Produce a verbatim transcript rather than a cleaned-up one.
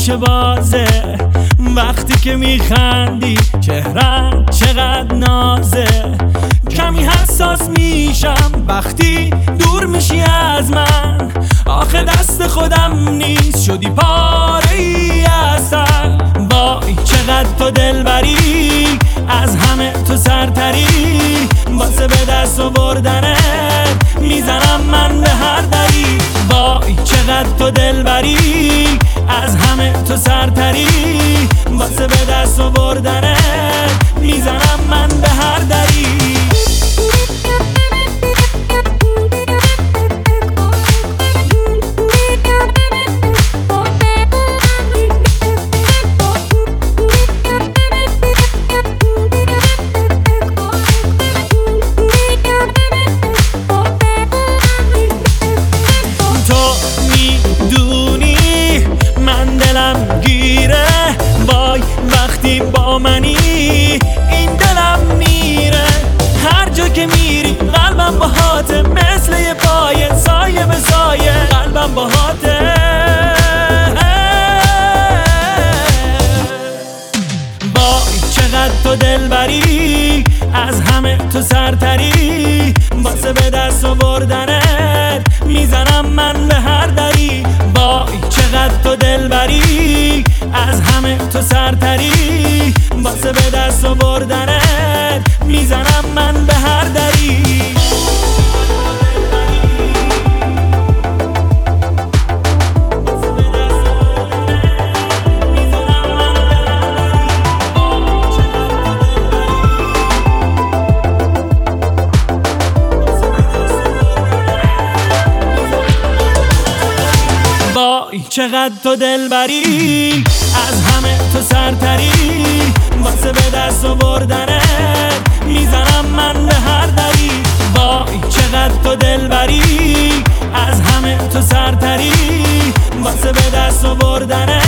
همیشه بازه وقتی که میخندی، چهرت چقدر نازه. کمی حساس میشم وقتی دور میشی از من، آخه دست خودم نیست شدی پاره ای از سر. وای چقدر تو دلبری، از همه تو سرتری، واسه به دست آوردنت میزنم من به هر دری. وای چقدر تو دلبری، از همه تو سرتری، واسه به دست آوردنت میزنم من به هر دری. وقتی با منی این دلم میره، هر جا که میری قلبم باهاته، مثل یه پایه سایه به سایه قلبم باهاته. وای چقدر تو دلبری، از همه تو سرتری، واسه به دست آوردنت میزنم من به هر دری. وای چقدر تو دلبری، از همه تو سرتری، واسه به دست آوردنت میزنم من به هر دری. وای چقدر تو دلبری، از همه تو سرتری، واسه به دست آوردنت میزنم من به هر دری. وای چقدر تو دلبری، از همه تو سرتری، واسه به دست آوردنت